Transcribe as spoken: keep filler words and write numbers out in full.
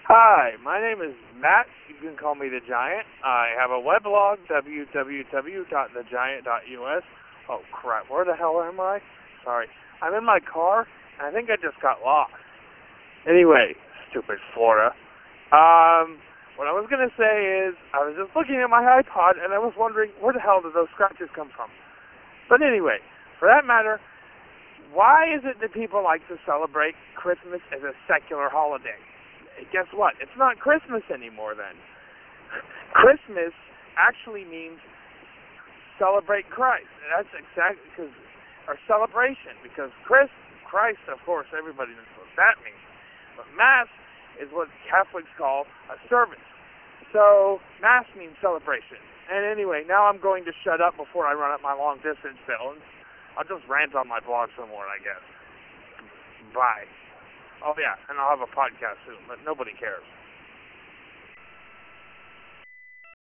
Hi, my name is Matt. You can call me the Giant. I have a weblog, w w w dot the giant dot u s. Oh crap, where the hell am I? Sorry. I'm in my car, and I think I just got lost. Anyway, stupid Florida. Um, what I was going to say is, I was just looking at my iPod, and I was wondering, where the hell did those scratches come from? But anyway, for that matter, why is it that people like to celebrate Christmas as a secular holiday? Guess what? It's not Christmas anymore then. Christmas actually means celebrate Christ. That's exactly because, or celebration, because Christ, Christ, of course, everybody knows what that means. But Mass is what Catholics call a service. So Mass means celebration. And anyway, now I'm going to shut up before I run up my long distance bill. I'll just rant on my blog some more, I guess. Bye. Oh, yeah, and I'll have a podcast soon, but nobody cares.